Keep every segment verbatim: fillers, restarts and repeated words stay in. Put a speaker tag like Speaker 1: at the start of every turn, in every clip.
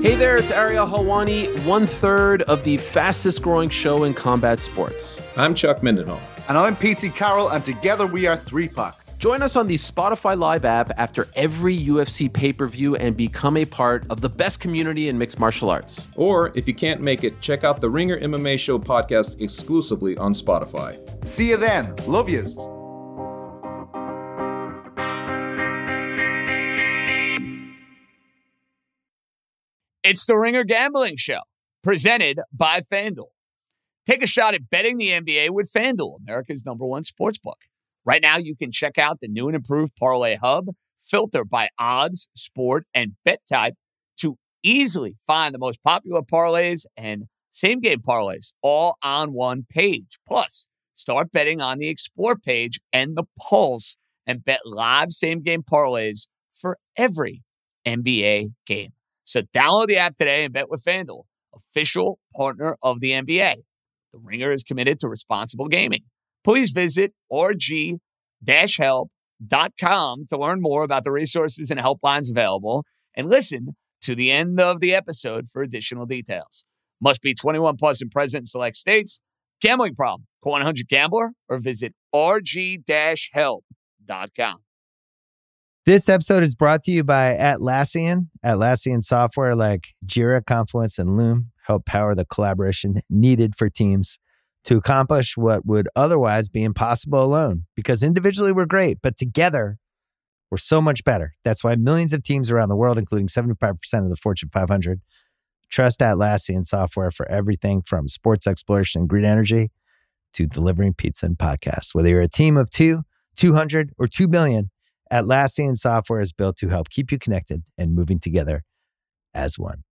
Speaker 1: Hey there, it's Ariel Helwani, one-third of the fastest-growing show in combat sports.
Speaker 2: I'm Chuck Mindenhall.
Speaker 3: And I'm P T Carroll, and together we are three pack.
Speaker 1: Join us on the Spotify Live app after every U F C pay-per-view and become a part of the best community in mixed martial arts.
Speaker 2: Or, if you can't make it, check out the Ringer M M A Show podcast exclusively on Spotify.
Speaker 3: See you then. Love yous.
Speaker 4: It's the Ringer Gambling Show, presented by FanDuel. Take a shot at betting the N B A with FanDuel, America's number one sportsbook. Right now, you can check out the new and improved Parlay Hub, filter by odds, sport, and bet type to easily find the most popular parlays and same-game parlays all on one page. Plus, start betting on the Explore page and the Pulse and bet live same-game parlays for every N B A game. So download the app today and bet with FanDuel, official partner of the N B A. The Ringer is committed to responsible gaming. Please visit r g dash help dot com to learn more about the resources and helplines available, and listen to the end of the episode for additional details. Must be twenty-one plus and present in select states. Gambling problem? Call one hundred gambler or visit r g dash help dot com.
Speaker 5: This episode is brought to you by Atlassian. Atlassian software like Jira, Confluence, and Loom help power the collaboration needed for teams to accomplish what would otherwise be impossible alone. Because individually we're great, but together we're so much better. That's why millions of teams around the world, including seventy-five percent of the Fortune five hundred, trust Atlassian software for everything from sports exploration and green energy to delivering pizza and podcasts. Whether you're a team of two, two hundred, or two billion, Atlassian software is built to help keep you connected and moving together as one.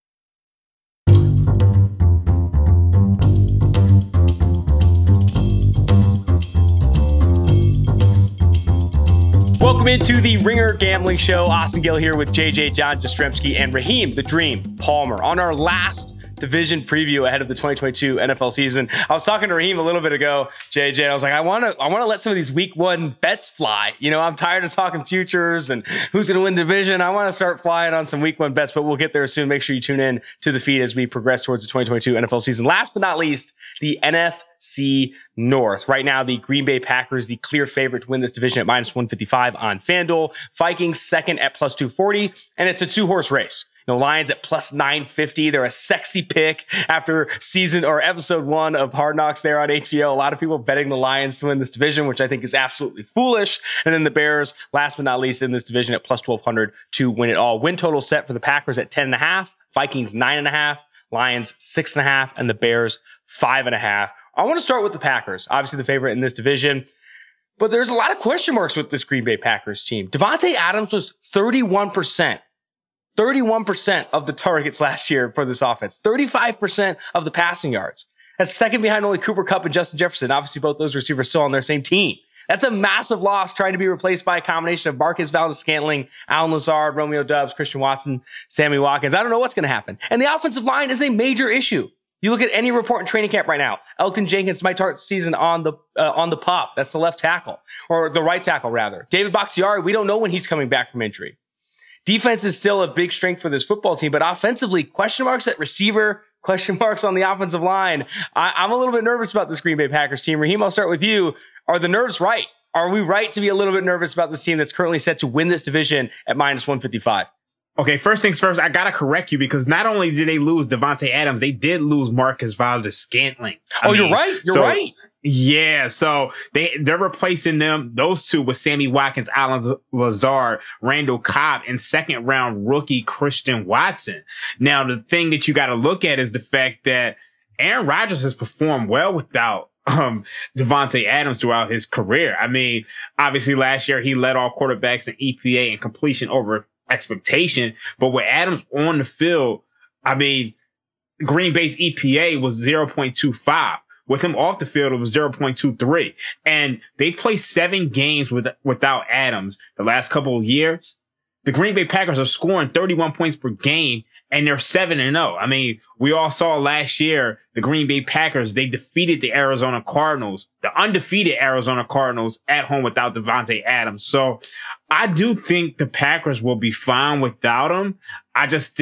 Speaker 6: Welcome into the Ringer Gambling Show. Austin Gill here with J J, John Jastrzemski, and Raheem the Dream Palmer on our last division preview ahead of the twenty twenty-two N F L season. I was talking to Raheem a little bit ago, J J. I was like, I want to I want to let some of these week one bets fly. You know, I'm tired of talking futures and who's going to win the division. I want to start flying on some week one bets, but we'll get there soon. Make sure you tune in to the feed as we progress towards the twenty twenty-two N F L season. Last but not least, the N F C North. Right now, the Green Bay Packers, the clear favorite to win this division at minus one fifty-five on FanDuel. Vikings second at plus two forty, and it's a two-horse race. You know, Lions at plus nine fifty. They're a sexy pick after season or episode one of Hard Knocks there on H B O. A lot of people betting the Lions to win this division, which I think is absolutely foolish. And then the Bears, last but not least, in this division at plus twelve hundred to win it all. Win total set for the Packers at ten and a half, Vikings nine and a half, Lions six and a half, and the Bears five and a half. I want to start with the Packers, obviously the favorite in this division. But there's a lot of question marks with this Green Bay Packers team. Davante Adams was thirty-one percent. thirty-one percent of the targets last year for this offense. thirty-five percent of the passing yards. That's second behind only Cooper Kupp and Justin Jefferson. Obviously, both those receivers still on their same team. That's a massive loss trying to be replaced by a combination of Marquez Valdes-Scantling, Allen Lazard, Romeo Doubs, Christian Watson, Sammy Watkins. I don't know what's going to happen. And the offensive line is a major issue. You look at any report in training camp right now. Elton Jenkins might start the season on the uh, on the pop. That's the left tackle, or the right tackle rather. David Bakhtiari, we don't know when he's coming back from injury. Defense is still a big strength for this football team, but offensively, question marks at receiver, question marks on the offensive line. I, I'm a little bit nervous about this Green Bay Packers team. Raheem, I'll start with you. Are the nerves right? Are we right to be a little bit nervous about this team that's currently set to win this division at minus one fifty-five?
Speaker 7: Okay, first things first, I gotta correct you because not only did they lose Davante Adams, they did lose Marcus Valdes-Scantling.
Speaker 6: Oh, mean, you're right. You're
Speaker 7: so,
Speaker 6: right.
Speaker 7: Yeah, so they they're replacing them those two with Sammy Watkins, Allen Lazard, Randall Cobb, and second round rookie Christian Watson. Now, the thing that you got to look at is the fact that Aaron Rodgers has performed well without um Davante Adams throughout his career. I mean, obviously last year he led all quarterbacks in E P A and completion over expectation, but with Adams on the field, I mean, Green Bay's E P A was zero point two five. With him off the field, it was zero point two three. And they played seven games with, without Adams the last couple of years. The Green Bay Packers are scoring thirty-one points per game, and they're seven and oh. I mean, we all saw last year, the Green Bay Packers, they defeated the Arizona Cardinals, the undefeated Arizona Cardinals at home without Davante Adams. So I do think the Packers will be fine without him. I just think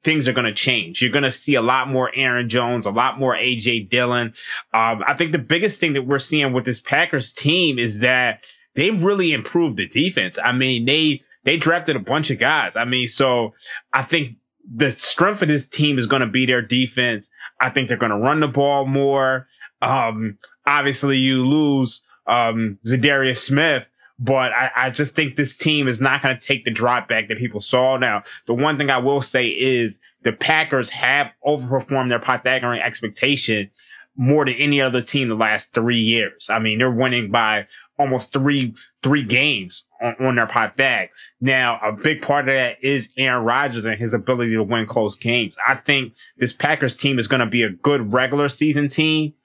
Speaker 7: things are going to change. You're going to see a lot more Aaron Jones, a lot more A J Dillon. Um, I think the biggest thing that we're seeing with this Packers team is that they've really improved the defense. I mean, they, they drafted a bunch of guys. I mean, so I think the strength of this team is going to be their defense. I think they're going to run the ball more. Um, obviously you lose, um, Zadarius Smith, but I, I just think this team is not going to take the drop back that people saw. Now, the one thing I will say is the Packers have overperformed their Pythagorean expectation more than any other team the last three years. I mean, they're winning by almost three, three games on, on their Pythag. Now, a big part of that is Aaron Rodgers and his ability to win close games. I think this Packers team is going to be a good regular season team.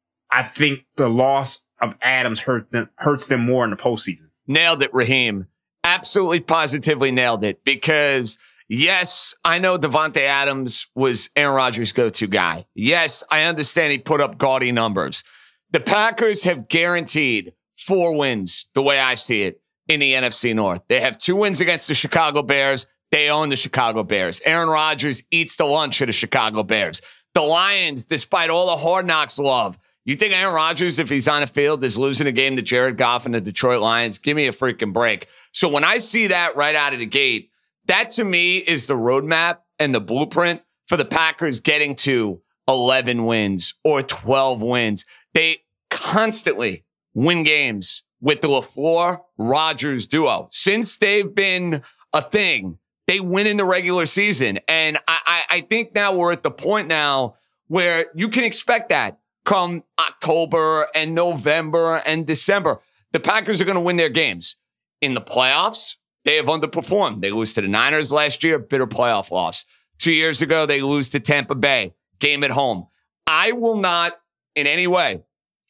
Speaker 7: I think the loss of Adams hurt them, hurts them more in the postseason.
Speaker 4: Nailed it, Raheem. Absolutely, positively nailed it. Because, yes, I know Davante Adams was Aaron Rodgers' go-to guy. Yes, I understand he put up gaudy numbers. The Packers have guaranteed four wins, the way I see it, in the N F C North. They have two wins against the Chicago Bears. They own the Chicago Bears. Aaron Rodgers eats the lunch of the Chicago Bears. The Lions, despite all the Hard Knocks love, you think Aaron Rodgers, if he's on the field, is losing a game to Jared Goff and the Detroit Lions? Give me a freaking break. So when I see that right out of the gate, that to me is the roadmap and the blueprint for the Packers getting to eleven wins or twelve wins. They constantly win games with the LaFleur-Rodgers duo. Since they've been a thing, they win in the regular season. And I, I, I think now we're at the point now where you can expect that. Come October and November and December, the Packers are going to win their games. In the playoffs, they have underperformed. They lose to the Niners last year, bitter playoff loss. Two years ago, they lose to Tampa Bay, game at home. I will not in any way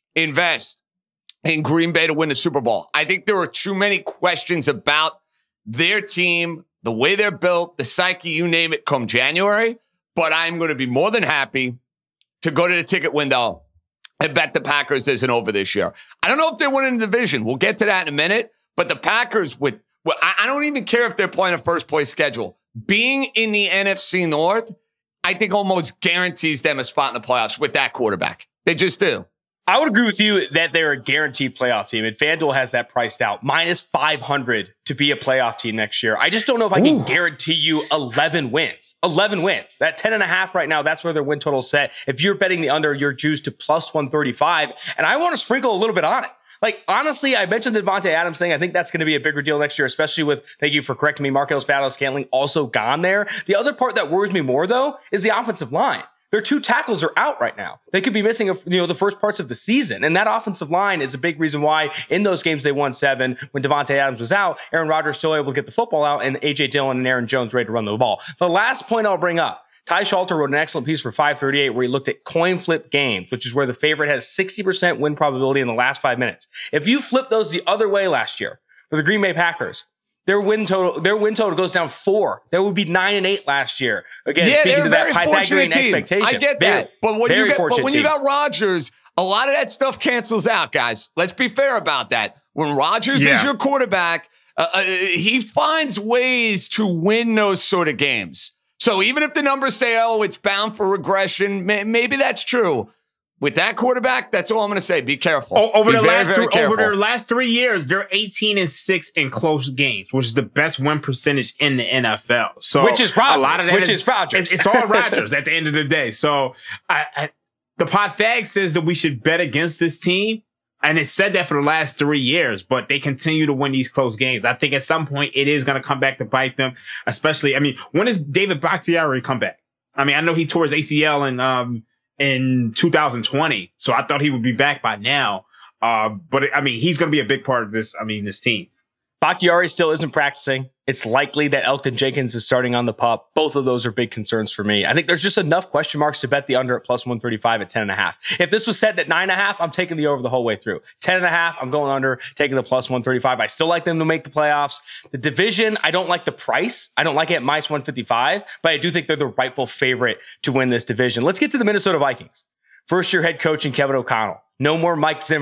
Speaker 4: invest in Green Bay to win the Super Bowl. I think there are too many questions about their team, the way they're built, the psyche, you name it, come January. But I'm going to be more than happy to go to the ticket window and bet the Packers isn't over this year. I don't know if they're winning the division. We'll get to that in a minute. But the Packers, with well, I don't even care if they're playing a first-place schedule. Being in the N F C North, I think almost guarantees them a spot in the playoffs with that quarterback. They just do.
Speaker 6: I would agree with you that they're a guaranteed playoff team, and FanDuel has that priced out. minus five hundred to be a playoff team next year. I just don't know if I can Ooh. guarantee you eleven wins. eleven wins. That ten and a half right now, that's where their win total is set. If you're betting the under, you're juiced to plus one thirty-five. And I want to sprinkle a little bit on it. Like, honestly, I mentioned the Davante Adams thing. I think that's going to be a bigger deal next year, especially with, thank you for correcting me, Marquez Valdes-Scantling also gone there. The other part that worries me more, though, is the offensive line. Their two tackles are out right now. They could be missing, you know, the first parts of the season. And that offensive line is a big reason why in those games they won seven when Davante Adams was out, Aaron Rodgers still able to get the football out, and A J Dillon and Aaron Jones ready to run the ball. The last point I'll bring up, Ty Schalter wrote an excellent piece for five thirty-eight where he looked at coin flip games, which is where the favorite has sixty percent win probability in the last five minutes. If you flip those the other way last year for the Green Bay Packers, Their win total, their win total goes down four. There would be nine and eight last year. Again,
Speaker 4: yeah,
Speaker 6: speaking to that Pythagorean
Speaker 4: team.
Speaker 6: expectation.
Speaker 4: I get
Speaker 6: very,
Speaker 4: that. But when, you, get, but when you got
Speaker 6: team.
Speaker 4: Rodgers, a lot of that stuff cancels out, guys. Let's be fair about that. When Rodgers
Speaker 7: yeah.
Speaker 4: is your quarterback, uh, uh, he finds ways to win those sort of games. So even if the numbers say, oh, it's bound for regression, may, maybe that's true. With that quarterback, that's all I'm going to say. Be careful.
Speaker 7: Oh, over
Speaker 4: Be
Speaker 7: the
Speaker 4: very,
Speaker 7: last
Speaker 4: very
Speaker 7: th- over
Speaker 4: careful.
Speaker 7: their last three years, they're eighteen and six in close games, which is the best win percentage in the N F L. So
Speaker 6: which is Rodgers.
Speaker 7: A lot of that
Speaker 6: which
Speaker 7: is,
Speaker 6: is Rodgers.
Speaker 7: It's, it's all Rodgers at the end of the day. So I, I, the Pythag says that we should bet against this team, and it said that for the last three years. But they continue to win these close games. I think at some point it is going to come back to bite them. Especially, I mean, when does David Bakhtiari come back? I mean, I know he tore his A C L and um. in two thousand twenty. So I thought he would be back by now. Uh, but I mean, he's going to be a big part of this. I mean, this team.
Speaker 6: Bakhtiari still isn't practicing. It's likely that Elgton Jenkins is starting on the pup. Both of those are big concerns for me. I think there's just enough question marks to bet the under at plus one thirty-five at ten and a half. If this was set at nine and a half, I'm taking the over the whole way through. ten and a half, I'm going under, taking the plus one thirty-five. I still like them to make the playoffs. The division, I don't like the price. I don't like it at minus one fifty-five, but I do think they're the rightful favorite to win this division. Let's get to the Minnesota Vikings. First year head coach and Kevin O'Connell. No more Mike Zimmer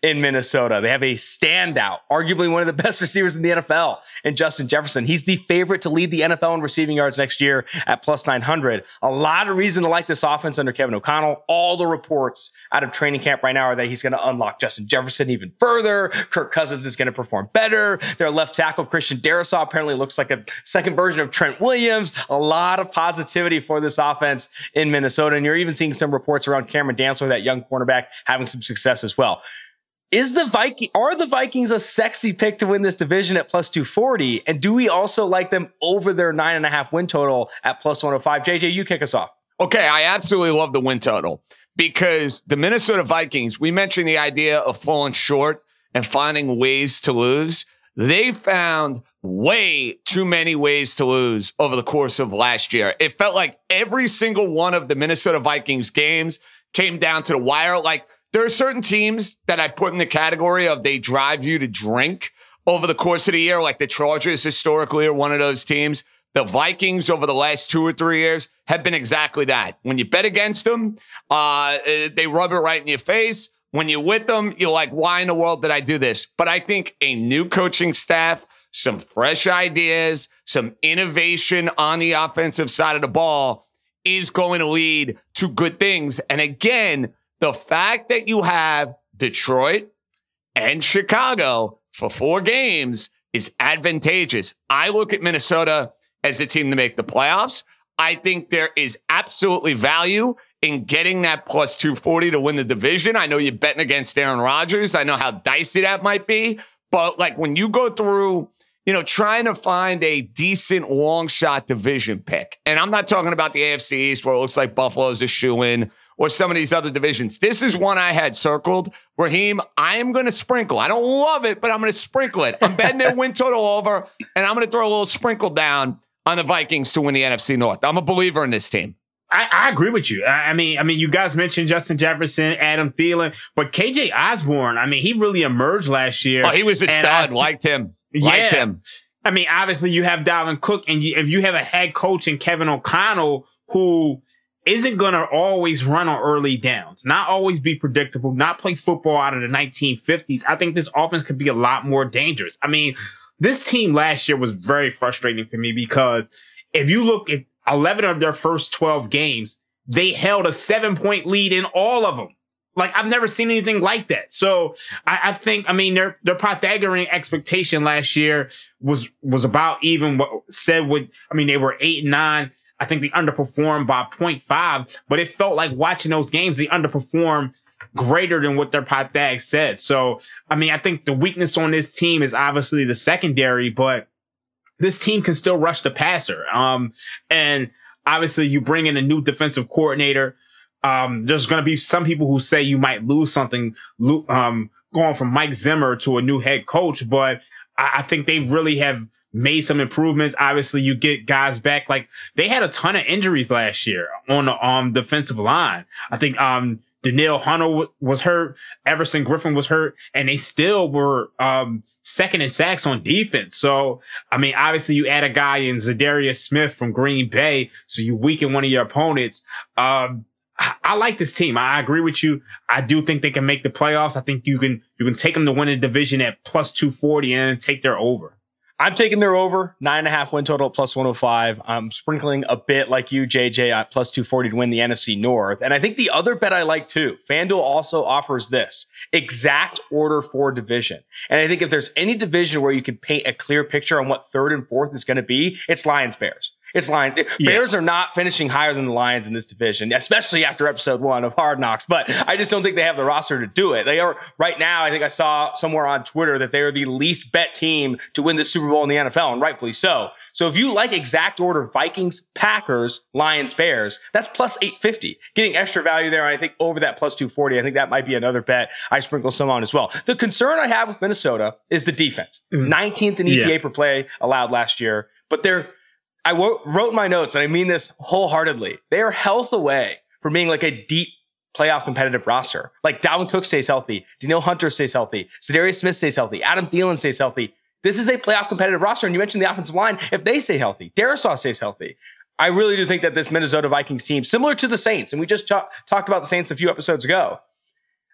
Speaker 6: in Minnesota. They have a standout, arguably one of the best receivers in the N F L, in Justin Jefferson. He's the favorite to lead the N F L in receiving yards next year at plus nine hundred. A lot of reason to like this offense under Kevin O'Connell. All the reports out of training camp right now are that he's going to unlock Justin Jefferson even further. Kirk Cousins is going to perform better. Their left tackle, Christian Darrisaw, apparently looks like a second version of Trent Williams. A lot of positivity for this offense in Minnesota. And you're even seeing some reports around Cameron Dantzler, that young cornerback, having some success as well. Is the Viking, are the Vikings a sexy pick to win this division at plus two forty? And do we also like them over their nine and a half win total at plus one oh five? J J, you kick us off.
Speaker 8: Okay, I absolutely love the win total because the Minnesota Vikings, we mentioned the idea of falling short and finding ways to lose. They found way too many ways to lose over the course of last year. It felt like every single one of the Minnesota Vikings games came down to the wire. Like, there are certain teams that I put in the category of they drive you to drink over the course of the year, like the Chargers historically are one of those teams. The Vikings over the last two or three years have been exactly that. When you bet against them, uh, they rub it right in your face. When you're with them, you're like, why in the world did I do this? But I think a new coaching staff, some fresh ideas, some innovation on the offensive side of the ball is going to lead to good things. And again, the fact that you have Detroit and Chicago for four games is advantageous. I look at Minnesota as a team to make the playoffs. I think there is absolutely value in getting that plus two forty to win the division. I know you're betting against Aaron Rodgers. I know how dicey that might be. But like when you go through, you know, trying to find a decent long shot division pick, and I'm not talking about the A F C East where it looks like Buffalo's a shoe-in or some of these other divisions. This is one I had circled. Raheem, I am going to sprinkle. I don't love it, but I'm going to sprinkle it. I'm betting their win total over, and I'm going to throw a little sprinkle down on the Vikings to win the N F C North. I'm a believer in this team.
Speaker 7: I, I agree with you. I, I mean, I mean, you guys mentioned Justin Jefferson, Adam Thielen, but K J Osborne, I mean, he really emerged last year.
Speaker 8: Oh, he was a stud. I, Liked him.
Speaker 7: Yeah.
Speaker 8: Liked him.
Speaker 7: I mean, obviously you have Dalvin Cook, and you, if you have a head coach in Kevin O'Connell who isn't going to always run on early downs, not always be predictable, not play football out of the nineteen fifties, I think this offense could be a lot more dangerous. I mean, this team last year was very frustrating for me because if you look at eleven of their first twelve games, they held a seven point lead in all of them. Like, I've never seen anything like that. So I, I think, I mean, their, their Pythagorean expectation last year was, was about even what said with, I mean, they were eight and nine. I think they underperformed by zero point five, but it felt like watching those games, they underperformed greater than what their Pythag said. So, I mean, I think the weakness on this team is obviously the secondary, but this team can still rush the passer. Um, and obviously you bring in a new defensive coordinator. Um, there's going to be some people who say you might lose something, um, going from Mike Zimmer to a new head coach, but I, I think they really have made some improvements. Obviously you get guys back. Like, they had a ton of injuries last year on the, um, defensive line. I think, um, Danielle Hunter w- was hurt. Everson Griffin was hurt, and they still were um, second in sacks on defense. So, I mean, obviously you add a guy in Zadarius Smith from Green Bay, so you weaken one of your opponents. Um, I, I like this team. I, I agree with you. I do think they can make the playoffs. I think you can you can take them to win a division at plus two forty and take their over.
Speaker 6: I'm taking their over, nine and a half win total, plus one oh five. I'm sprinkling a bit like you, J J, at plus two forty to win the N F C North. And I think the other bet I like too, FanDuel also offers this exact order for division. And I think if there's any division where you can paint a clear picture on what third and fourth is going to be, it's Lions Bears. It's Lions. Yeah. Bears are not finishing higher than the Lions in this division, especially after episode one of Hard Knocks. But I just don't think they have the roster to do it. They are right now. I think I saw somewhere on Twitter that they are the least bet team to win the Super Bowl in the N F L, and rightfully so. So if you like exact order, Vikings, Packers, Lions, Bears, that's plus eight fifty. Getting extra value there. And I think over that plus two forty, I think that might be another bet I sprinkle some on as well. The concern I have with Minnesota is the defense. Mm. nineteenth in E P A yeah. per play allowed last year, but they're I wrote, wrote in my notes, and I mean this wholeheartedly. They are health away from being like a deep playoff competitive roster. Like, Dalvin Cook stays healthy. Danielle Hunter stays healthy. Zadarius Smith stays healthy. Adam Thielen stays healthy. This is a playoff competitive roster. And you mentioned the offensive line. If they stay healthy, Darrisaw stays healthy. I really do think that this Minnesota Vikings team, similar to the Saints, and we just ch- talked about the Saints a few episodes ago,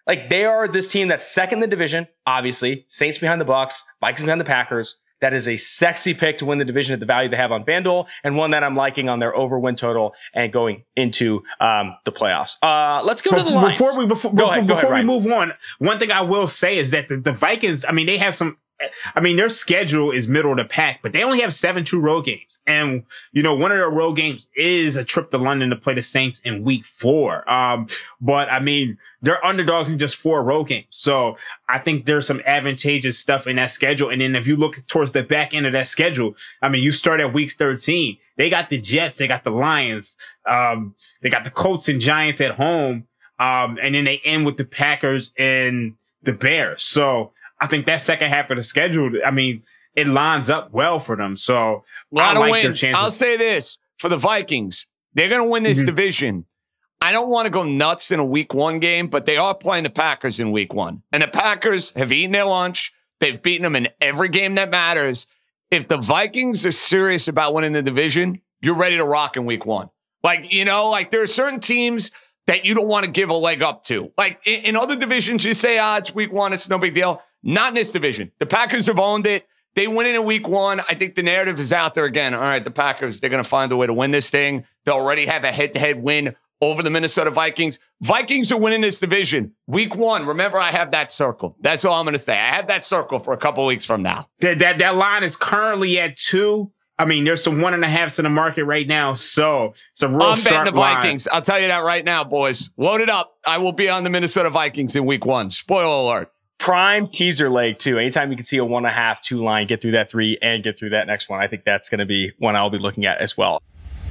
Speaker 6: Like, they are this team that's second in the division, obviously. Saints behind the Bucs, Vikings behind the Packers. That is a sexy pick to win the division at the value they have on FanDuel, and one that I'm liking on their over win total and going into um, the playoffs. Uh, let's go to the Lions.
Speaker 7: Before we before,
Speaker 6: go
Speaker 7: before,
Speaker 6: ahead, go
Speaker 7: before
Speaker 6: ahead,
Speaker 7: we
Speaker 6: Ryan.
Speaker 7: move on, one thing I will say is that the, the Vikings, I mean, they have some. I mean, their schedule is middle of the pack, but they only have seven true road games. And, you know, one of their road games is a trip to London to play the Saints in week four. Um, but I mean, they're underdogs in just four road games. So I think there's some advantageous stuff in that schedule. And then if you look towards the back end of that schedule, I mean, you start at week thirteen. They got the Jets. They got the Lions. Um, they got the Colts and Giants at home. Um, and then they end with the Packers and the Bears. So I think that second half of the schedule, I mean, it lines up well for them. So
Speaker 8: lot
Speaker 7: I like
Speaker 8: of
Speaker 7: their
Speaker 8: wins.
Speaker 7: chances.
Speaker 8: I'll say this for the Vikings. They're going to win this mm-hmm. division. I don't want to go nuts in a week one game, but they are playing the Packers in week one. And the Packers have eaten their lunch. They've beaten them in every game that matters. If the Vikings are serious about winning the division, you're ready to rock in week one. Like, you know, like there are certain teams that you don't want to give a leg up to. Like in, in other divisions, you say, ah, it's week one. It's no big deal. Not in this division. The Packers have owned it. They win it in week one. I think the narrative is out there again. All right, the Packers, they're going to find a way to win this thing. They already have a head-to-head win over the Minnesota Vikings. Vikings are winning this division. Week one, remember, I have that circle. That's all I'm going to say. I have that circle for a couple weeks from now.
Speaker 7: That, that, that line is currently at two. I mean, there's some one and a halves in the market right now. So it's a real
Speaker 8: I'm
Speaker 7: sharp
Speaker 8: betting the
Speaker 7: line.
Speaker 8: Vikings. I'll tell you that right now, boys. Load it up. I will be on the Minnesota Vikings in week one. Spoiler alert.
Speaker 6: Prime teaser leg, too. Anytime you can see a one and a half, two line, get through that three and get through that next one. I think that's going to be one I'll be looking at as well.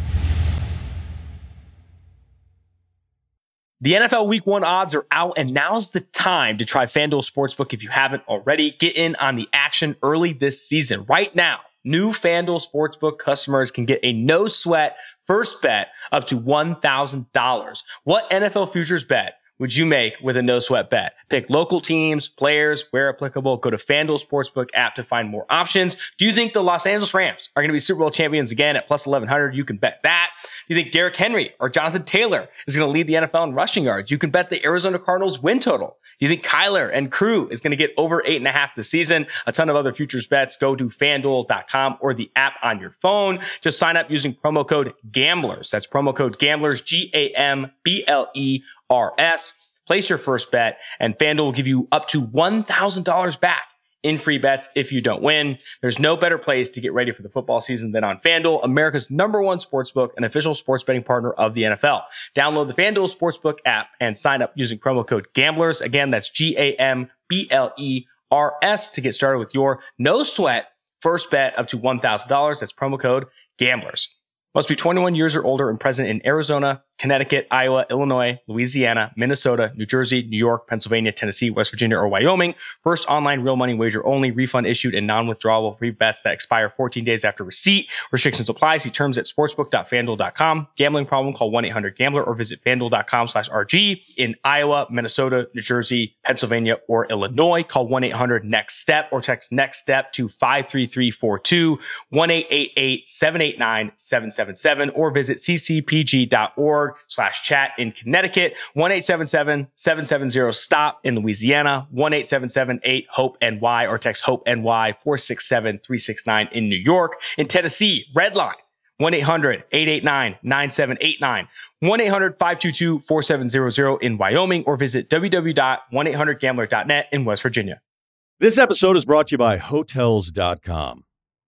Speaker 6: The N F L Week one odds are out, and now's the time to try FanDuel Sportsbook if you haven't already. Get in on the action early this season. Right now, new FanDuel Sportsbook customers can get a no-sweat first bet up to one thousand dollars. What N F L futures bet would you make with a no-sweat bet? Pick local teams, players, where applicable. Go to FanDuel Sportsbook app to find more options. Do you think the Los Angeles Rams are going to be Super Bowl champions again at plus eleven hundred? You can bet that. Do you think Derrick Henry or Jonathan Taylor is going to lead the N F L in rushing yards? You can bet the Arizona Cardinals win total. Do you think Kyler and crew is going to get over eight and a half this season? A ton of other futures bets. Go to FanDuel dot com or the app on your phone. Just sign up using promo code GAMBLERS. That's promo code GAMBLERS, G A M B L E R S. Place your first bet, and FanDuel will give you up to one thousand dollars back in free bets if you don't win. There's no better place to get ready for the football season than on FanDuel, America's number one sportsbook and official sports betting partner of the N F L. Download the FanDuel Sportsbook app and sign up using promo code GAMBLERS. Again, that's G A M B L E R S to get started with your no sweat first bet up to one thousand dollars. That's promo code GAMBLERS. Must be twenty-one years or older and present in Arizona, Connecticut, Iowa, Illinois, Louisiana, Minnesota, New Jersey, New York, Pennsylvania, Tennessee, West Virginia, or Wyoming. First online real money wager only. Refund issued and non-withdrawable free bets that expire fourteen days after receipt. Restrictions apply. See terms at sportsbook dot fanduel dot com. Gambling problem? Call one eight hundred gambler or visit fanduel dot com slash R G. In Iowa, Minnesota, New Jersey, Pennsylvania, or Illinois, call one eight hundred next step or text next step to five three three four two, one eight eight eight seven eight nine seven seven seven, or visit c c p g dot org slash chat in Connecticut, one eight seven seven seven seven zero stop in Louisiana, one eight seven seven eight hope N Y, or text hope N Y four six seven three six nine in New York. In Tennessee, Redline, one eight hundred eight eight nine nine seven eight nine, one eight hundred five two two four seven zero zero in Wyoming, or visit w w w dot one eight hundred gambler dot net in West Virginia.
Speaker 9: This episode is brought to you by Hotels dot com.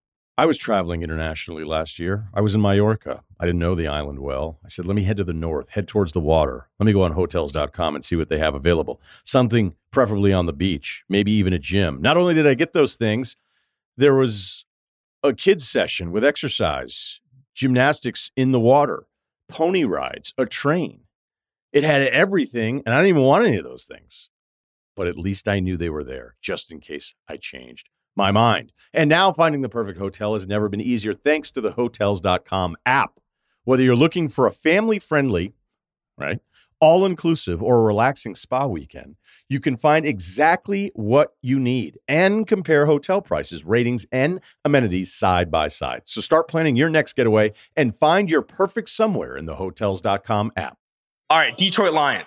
Speaker 9: I was traveling internationally last year. I was in Mallorca. I didn't know the island well. I said, let me head to the north, head towards the water. Let me go on Hotels dot com and see what they have available. Something preferably on the beach, maybe even a gym. Not only did I get those things, there was a kids session with exercise, gymnastics in the water, pony rides, a train. It had everything, and I didn't even want any of those things. But at least I knew they were there, just in case I changed my mind. And now finding the perfect hotel has never been easier thanks to the Hotels dot com app. Whether you're looking for a family-friendly, right, all-inclusive or a relaxing spa weekend, you can find exactly what you need and compare hotel prices, ratings, and amenities side by side. So start planning your next getaway and find your perfect somewhere in the Hotels dot com app.
Speaker 6: All right, Detroit Lions.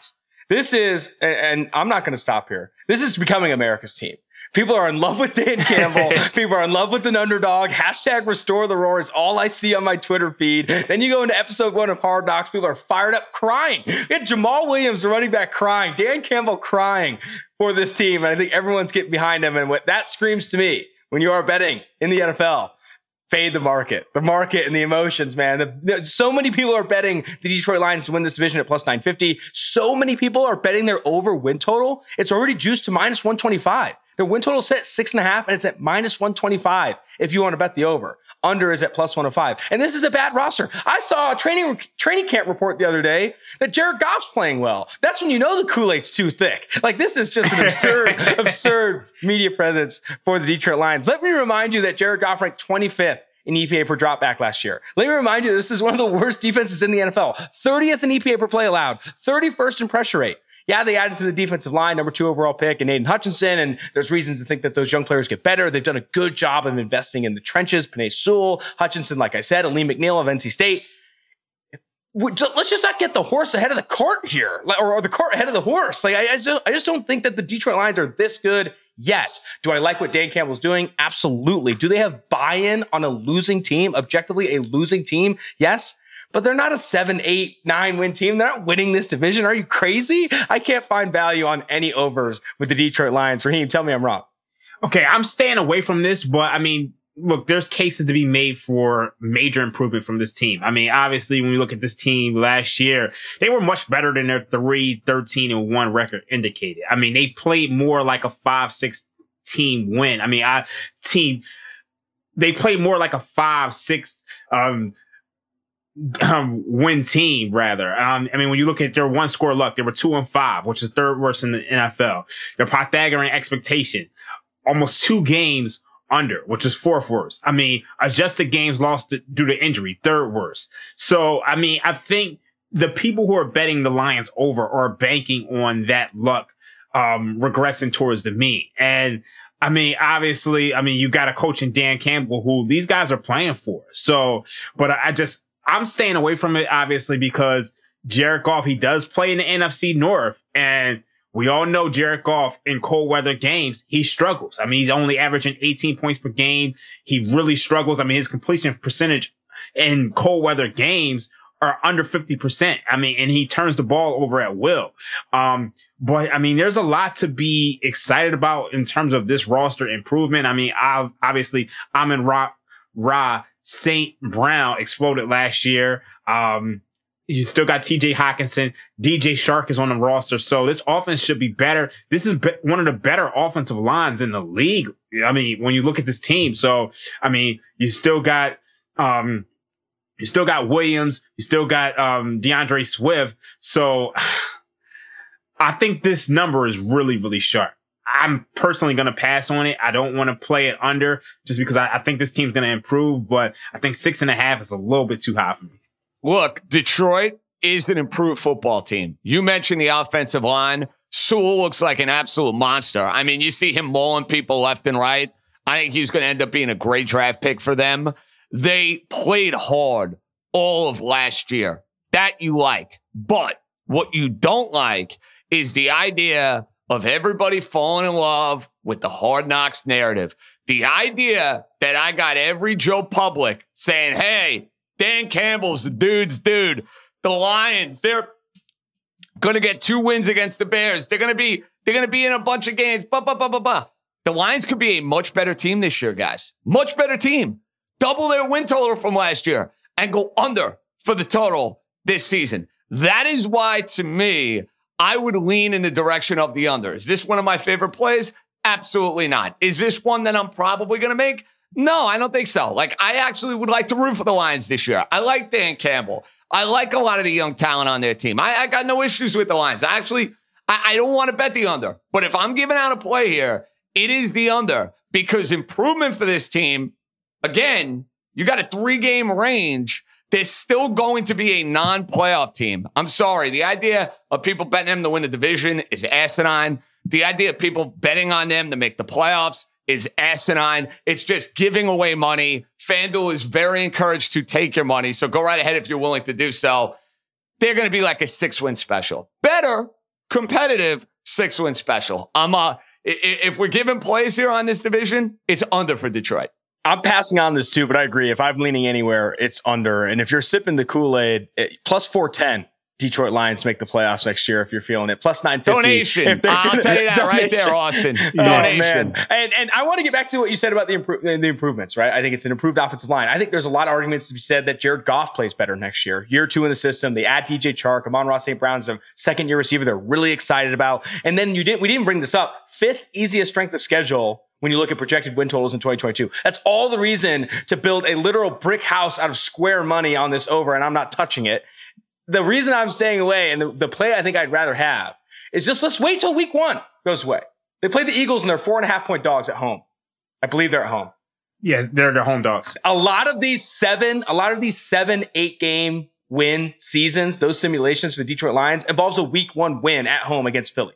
Speaker 6: This is, and I'm not going to stop here. This is becoming America's team. People are in love with Dan Campbell. People are in love with an underdog. Hashtag restore the roar is all I see on my Twitter feed. Then you go into episode one of Hard Knocks. People are fired up crying. You get Jamal Williams, the running back, crying. Dan Campbell crying for this team. And I think everyone's getting behind him. And what that screams to me when you are betting in the N F L, fade the market, the market and the emotions, man. The, the, so many people are betting the Detroit Lions to win this division at plus nine fifty. So many people are betting their over win total. It's already juiced to minus one twenty-five. Their win total is set at six and a half, and it's at minus one twenty-five if you want to bet the over. Under is at plus one oh five. And this is a bad roster. I saw a training training camp report the other day that Jared Goff's playing well. That's when you know the Kool-Aid's too thick. Like, this is just an absurd, absurd media presence for the Detroit Lions. Let me remind you that Jared Goff ranked twenty-fifth in E P A per dropback last year. Let me remind you, this is one of the worst defenses in the N F L. thirtieth in E P A per play allowed, thirty-first in pressure rate. Yeah, they added to the defensive line, number two overall pick, and Aiden Hutchinson, and there's reasons to think that those young players get better. They've done a good job of investing in the trenches. Penei Sewell, Hutchinson, like I said, Aleem McNeil of N C State. Let's just not get the horse ahead of the cart here, or the cart ahead of the horse. Like, I, I, just, I just don't think that the Detroit Lions are this good yet. Do I like what Dan Campbell's doing? Absolutely. Do they have buy-in on a losing team? Objectively, a losing team? Yes. But they're not a seven, eight, nine win team. They're not winning this division. Are you crazy? I can't find value on any overs with the Detroit Lions. Raheem, tell me I'm wrong.
Speaker 7: Okay, I'm staying away from this, but I mean, look, there's cases to be made for major improvement from this team. I mean, obviously, when we look at this team last year, they were much better than their three, thirteen, and one record indicated. I mean, they played more like a five, six team win. I mean, I team, they played more like a five, six, um, Um, win team rather. Um, I mean, when you look at their one score luck, they were two and five, which is third worst in the N F L. Their Pythagorean expectation, almost two games under, which is fourth worst. I mean, adjusted games lost due to injury, third worst. So, I mean, I think the people who are betting the Lions over are banking on that luck, um, regressing towards the mean. And I mean, obviously, I mean, you got a coach in Dan Campbell who these guys are playing for. So, but I, I just, I'm staying away from it, obviously, because Jared Goff, he does play in the N F C North. And we all know Jared Goff in cold weather games, he struggles. I mean, he's only averaging eighteen points per game. He really struggles. I mean, his completion percentage in cold weather games are under fifty percent. I mean, and he turns the ball over at will. Um, but I mean, there's a lot to be excited about in terms of this roster improvement. I mean, I've, obviously, Amon-Ra, Ra, Saint Brown exploded last year. Um, you still got T J Hockenson. D J Shark is on the roster. So this offense should be better. This is be- one of the better offensive lines in the league. I mean, when you look at this team. So, I mean, you still got, um, you still got Williams. You still got, um, DeAndre Swift. So I think this number is really, really sharp. I'm personally going to pass on it. I don't want to play it under just because I, I think this team's going to improve, but I think six and a half is a little bit too high for me.
Speaker 8: Look, Detroit is an improved football team. You mentioned the offensive line. Sewell looks like an absolute monster. I mean, you see him mauling people left and right. I think he's going to end up being a great draft pick for them. They played hard all of last year. That you like. But what you don't like is the idea of everybody falling in love with the Hard Knocks narrative. The idea that I got every Joe Public saying, hey, Dan Campbell's the dude's dude. The Lions, they're going to get two wins against the Bears. They're going to be, they're going to be in a bunch of games. Bah, bah, bah, bah, bah. The Lions could be a much better team this year, guys. Much better team. Double their win total from last year and go under for the total this season. That is why, to me, I would lean in the direction of the under. Is this one of my favorite plays? Absolutely not. Is this one that I'm probably going to make? No, I don't think so. Like, I actually would like to root for the Lions this year. I like Dan Campbell. I like a lot of the young talent on their team. I, I got no issues with the Lions. I actually, I, I don't want to bet the under. But if I'm giving out a play here, it is the under because improvement for this team, again, you got a three-game range. They're still going to be a non-playoff team. I'm sorry. The idea of people betting them to win the division is asinine. The idea of people betting on them to make the playoffs is asinine. It's just giving away money. FanDuel is very encouraged to take your money, so go right ahead if you're willing to do so. They're going to be like a six-win special. Better, competitive six-win special. I'm uh, if we're giving plays here on this division, it's under for Detroit.
Speaker 6: I'm passing on this too, but I agree. If I'm leaning anywhere, it's under. And if you're sipping the Kool-Aid, it, plus four ten. Detroit Lions make the playoffs next year if you're feeling it. Plus nine fifty.
Speaker 8: Donation. I'll gonna, tell you that donation. Right there, Austin. Donation.
Speaker 6: Oh, and and I want to get back to what you said about the, impro- the improvements, right? I think it's an improved offensive line. I think there's a lot of arguments to be said that Jared Goff plays better next year. Year two in the system. They add D J Chark. Amon-Ra Saint Brown's a second year receiver they're really excited about. And then you didn't, we didn't bring this up. Fifth easiest strength of schedule when you look at projected win totals in twenty twenty-two. That's all the reason to build a literal brick house out of square money on this over, and I'm not touching it. The reason I'm staying away and the, the play I think I'd rather have is just let's wait till week one goes away. They play the Eagles and they're four and a half point dogs at home. I believe they're at home.
Speaker 7: Yes, they're the home dogs.
Speaker 6: A lot of these seven, a lot of these seven, eight game win seasons, those simulations for the Detroit Lions involves a week one win at home against Philly.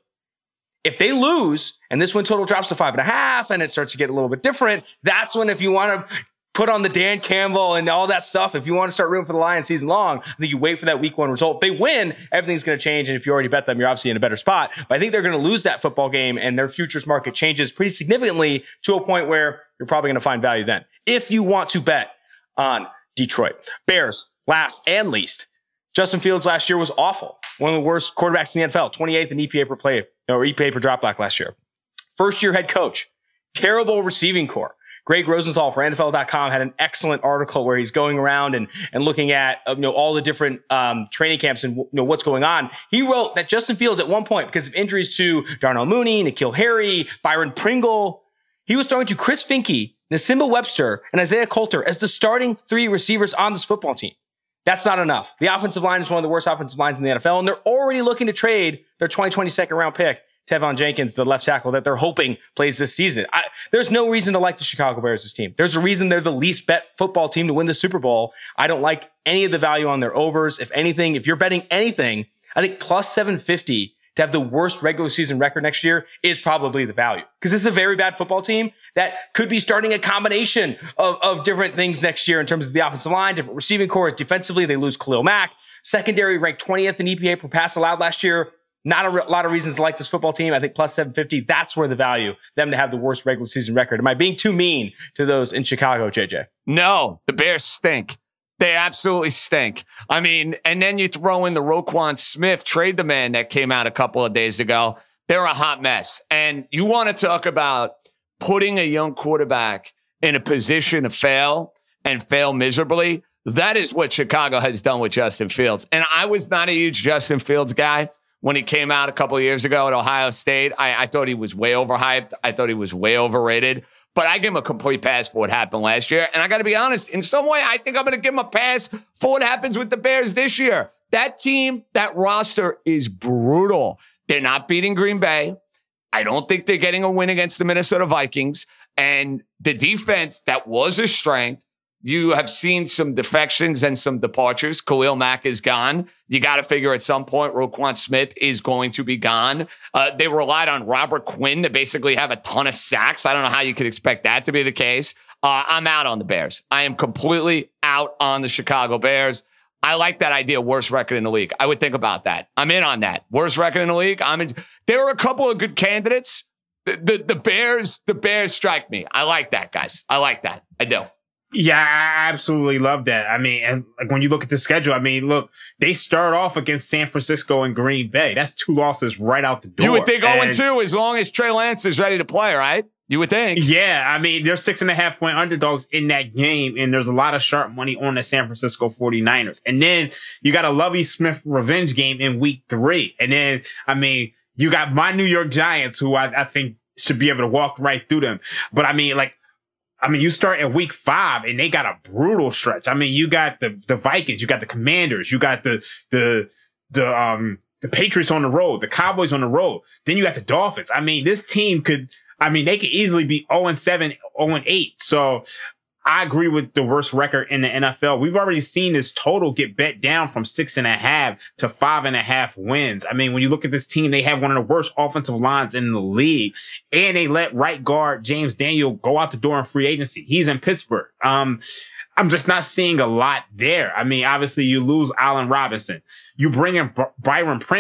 Speaker 6: If they lose and this win total drops to five and a half and it starts to get a little bit different, that's when if you want to put on the Dan Campbell and all that stuff, if you want to start rooting for the Lions season long, I think you wait for that week one result. If they win, everything's going to change. And if you already bet them, you're obviously in a better spot. But I think they're going to lose that football game and their futures market changes pretty significantly to a point where you're probably going to find value then. If you want to bet on Detroit. Bears, last and least. Justin Fields last year was awful. One of the worst quarterbacks in the N F L, twenty-eighth in E P A per play, or E P A per dropback last year. First year head coach, terrible receiving core. Greg Rosenthal for N F L dot com had an excellent article where he's going around and, and looking at, you know, all the different um, training camps and, you know, what's going on. He wrote that Justin Fields at one point, because of injuries to Darnell Mooney, N'Keal Harry, Byron Pringle, he was throwing to Chris Finke, Nasimba Webster, and Isaiah Coulter as the starting three receivers on this football team. That's not enough. The offensive line is one of the worst offensive lines in the N F L, and they're already looking to trade their twenty twenty second round pick, Tevon Jenkins, the left tackle that they're hoping plays this season. I, there's no reason to like the Chicago Bears, this team. There's a reason they're the least bet football team to win the Super Bowl. I don't like any of the value on their overs. If anything, if you're betting anything, I think plus seven fifty to have the worst regular season record next year is probably the value. Because this is a very bad football team that could be starting a combination of, of different things next year in terms of the offensive line, different receiving core. Defensively, they lose Khalil Mack. Secondary ranked twentieth in E P A per pass allowed last year. Not a re- lot of reasons to like this football team. I think plus seven fifty, that's where the value, them to have the worst regular season record. Am I being too mean to those in Chicago, J J?
Speaker 8: No, the Bears stink. They absolutely stink. I mean, and then you throw in the Roquan Smith trade demand that came out a couple of days ago. They're a hot mess. And you want to talk about putting a young quarterback in a position to fail and fail miserably. That is what Chicago has done with Justin Fields. And I was not a huge Justin Fields guy when he came out a couple of years ago at Ohio State. I, I thought he was way overhyped. I thought he was way overrated. But I give him a complete pass for what happened last year. And I got to be honest, in some way, I think I'm going to give him a pass for what happens with the Bears this year. That team, that roster is brutal. They're not beating Green Bay. I don't think they're getting a win against the Minnesota Vikings. And the defense, that was a strength. You have seen some defections and some departures. Khalil Mack is gone. You got to figure at some point Roquan Smith is going to be gone. Uh, they relied on Robert Quinn to basically have a ton of sacks. I don't know how you could expect that to be the case. Uh, I'm out on the Bears. I am completely out on the Chicago Bears. I like that idea, worst record in the league. I would think about that. I'm in on that. Worst record in the league. I'm in. There are a couple of good candidates. The, the, the Bears, the Bears strike me. I like that, guys. I like that. I do.
Speaker 7: Yeah, I absolutely love that. I mean, and like when you look at the schedule, I mean, look, they start off against San Francisco and Green Bay. That's two losses right out the door.
Speaker 8: You would think oh and two as long as Trey Lance is ready to play, right? You would think.
Speaker 7: Yeah, I mean, they're six and a half point underdogs in that game, and there's a lot of sharp money on the San Francisco forty-niners. And then you got a Lovie Smith revenge game in week three. And then, I mean, you got my New York Giants, who I, I think should be able to walk right through them. But I mean, like, I mean, you start at week five and they got a brutal stretch. I mean, you got the, the Vikings, you got the Commanders, you got the, the, the, um, the Patriots on the road, the Cowboys on the road. Then you got the Dolphins. I mean, this team could, I mean, they could easily be oh and seven, oh and eight. So I agree with the worst record in the N F L. We've already seen this total get bet down from six and a half to five and a half wins. I mean, when you look at this team, they have one of the worst offensive lines in the league, and they let right guard James Daniel go out the door in free agency. He's in Pittsburgh. Um, I'm just not seeing a lot there. I mean, obviously you lose Allen Robinson. You bring in B- Byron Pringle,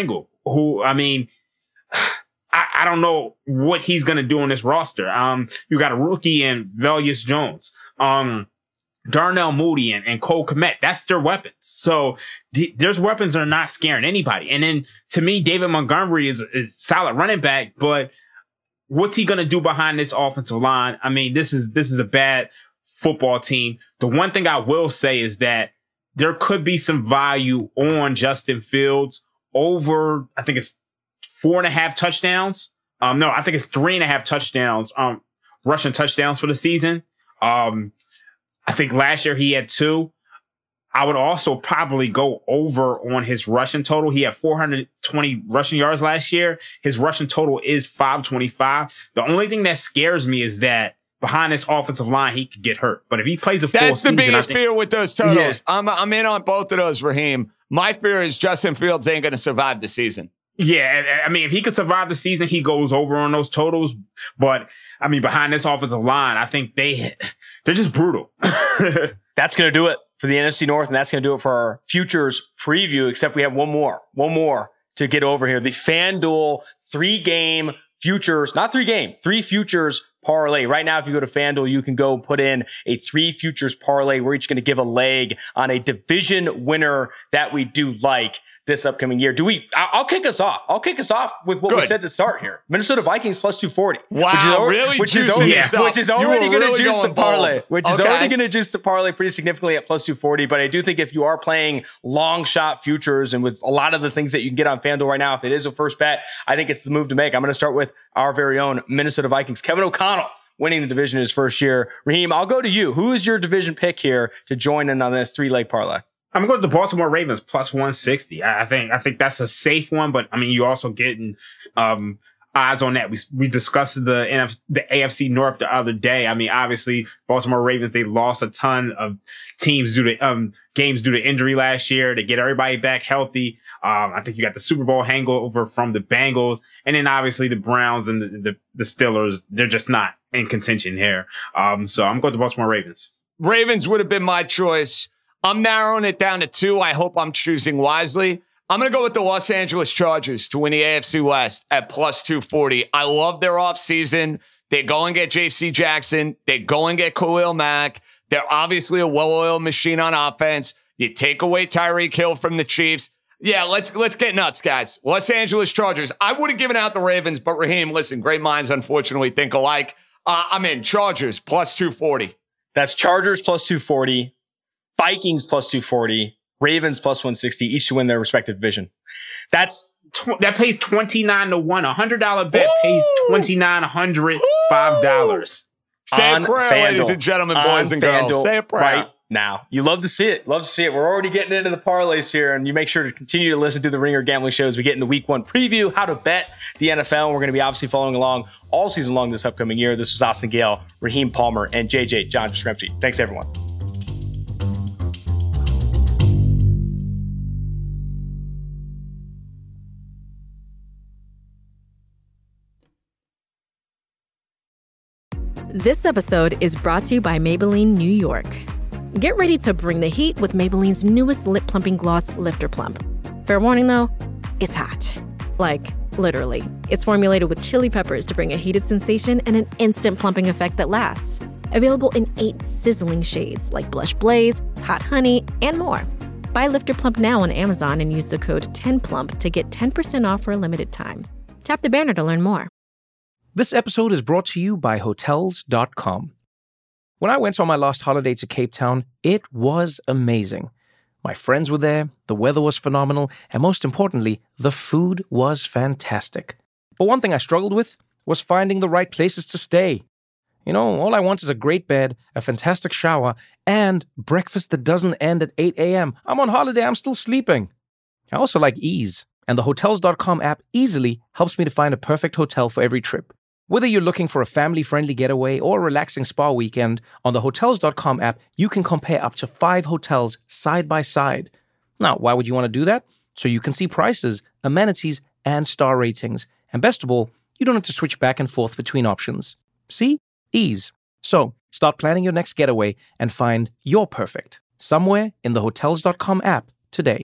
Speaker 7: who, I mean, I, I don't know what he's going to do on this roster. Um, you got a rookie in Velus Jones, um, Darnell Mooney and, and Cole Kmet. That's their weapons. So d- there's weapons that are not scaring anybody. And then to me, David Montgomery is is solid running back, but what's he going to do behind this offensive line? I mean, this is, this is a bad football team. The one thing I will say is that there could be some value on Justin Fields over, I think it's four and a half touchdowns. Um, no, I think it's three and a half touchdowns, um, rushing touchdowns for the season. Um, I think last year he had two. I would also probably go over on his rushing total. He had four hundred twenty rushing yards last year. His rushing total is five twenty-five. The only thing that scares me is that behind this offensive line, he could get hurt. But if he plays a full
Speaker 8: That's
Speaker 7: season,
Speaker 8: the biggest
Speaker 7: think,
Speaker 8: fear with those totals.
Speaker 7: Yeah.
Speaker 8: I'm, I'm in on both of those, Raheem. My fear is Justin Fields ain't going to survive the season.
Speaker 7: Yeah, I mean, if he could survive the season, he goes over on those totals. But I mean, behind this offensive line, I think they they're just brutal.
Speaker 6: That's going to do it for the N F C North, and that's going to do it for our futures preview. Except we have one more, one more to get over here. The FanDuel three-game futures, not three-game, three futures parlay. Right now, if you go to FanDuel, you can go put in a three futures parlay. We're each going to give a leg on a division winner that we do like this upcoming year. Do we, I'll kick us off. I'll kick us off with what
Speaker 8: Good.
Speaker 6: we said to start here. Minnesota Vikings plus two forty.
Speaker 8: Wow,
Speaker 6: which is al-
Speaker 8: really?
Speaker 6: Which is,
Speaker 8: Juicing
Speaker 6: already,
Speaker 8: this up.
Speaker 6: which is
Speaker 8: You
Speaker 6: already
Speaker 8: were
Speaker 6: going to
Speaker 8: really
Speaker 6: juice
Speaker 8: going
Speaker 6: the parlay.
Speaker 8: bold.
Speaker 6: Which is
Speaker 8: Okay.
Speaker 6: already going to juice the parlay pretty significantly at plus two forty. But I do think if you are playing long shot futures and with a lot of the things that you can get on FanDuel right now, if it is a first bet, I think it's the move to make. I'm going to start with our very own Minnesota Vikings. Kevin O'Connell winning the division in his first year. Raheem, I'll go to you. Who is your division pick here to join in on this three-leg parlay?
Speaker 7: I'm going to the Baltimore Ravens plus one sixty. I, I think I think that's a safe one, but I mean, you also getting um, odds on that. We we discussed the N F C, the A F C North the other day. I mean, obviously, Baltimore Ravens, they lost a ton of teams due to um games due to injury last year. To get everybody back healthy. Um, I think you got the Super Bowl hangover from the Bengals, and then obviously the Browns and the the, the Steelers. They're just not in contention here. Um, so I'm going to Baltimore Ravens.
Speaker 8: Ravens would have been my choice. I'm narrowing it down to two. I hope I'm choosing wisely. I'm going to go with the Los Angeles Chargers to win the A F C West at plus two forty. I love their offseason. They go and get J C Jackson. They go and get Khalil Mack. They're obviously a well-oiled machine on offense. You take away Tyreek Hill from the Chiefs. Yeah, let's let's get nuts, guys. Los Angeles Chargers. I would have given out the Ravens, but Raheem, listen, great minds unfortunately think alike. Uh, I'm in Chargers plus two forty.
Speaker 6: That's Chargers plus two forty. Vikings plus two forty, Ravens plus one sixty, each to win their respective division. That's
Speaker 7: Tw- that pays twenty-nine to one. A hundred dollar bet Ooh! pays twenty-nine hundred five dollars.
Speaker 8: Say a prayer, FanDuel. Ladies and gentlemen, boys and
Speaker 6: FanDuel
Speaker 8: girls. Say a prayer.
Speaker 6: Right now. You love to see it. Love to see it. We're already getting into the parlays here, and you make sure to continue to listen to the Ringer Gambling Show as we get into week one preview, how to bet the N F L. We're going to be obviously following along all season long this upcoming year. This was Austin Gayle, Raheem Palmer, and J J John Jastrzemski. Thanks, everyone.
Speaker 10: This episode is brought to you by Maybelline New York. Get ready to bring the heat with Maybelline's newest lip plumping gloss, Lifter Plump. Fair warning though, it's hot. Like, literally. It's formulated with chili peppers to bring a heated sensation and an instant plumping effect that lasts. Available in eight sizzling shades like Blush Blaze, Hot Honey, and more. Buy Lifter Plump now on Amazon and use the code ten plump to get ten percent off for a limited time. Tap the banner to learn more.
Speaker 11: This episode is brought to you by Hotels dot com. When I went on my last holiday to Cape Town, it was amazing. My friends were there, the weather was phenomenal, and most importantly, the food was fantastic. But one thing I struggled with was finding the right places to stay. You know, all I want is a great bed, a fantastic shower, and breakfast that doesn't end at eight a.m. I'm on holiday, I'm still sleeping. I also like ease, and the Hotels dot com app easily helps me to find a perfect hotel for every trip. Whether you're looking for a family-friendly getaway or a relaxing spa weekend, on the Hotels dot com app, you can compare up to five hotels side by side. Now, why would you want to do that? So you can see prices, amenities, and star ratings. And best of all, you don't have to switch back and forth between options. See? Ease. So, start planning your next getaway and find your perfect somewhere in the Hotels dot com app today.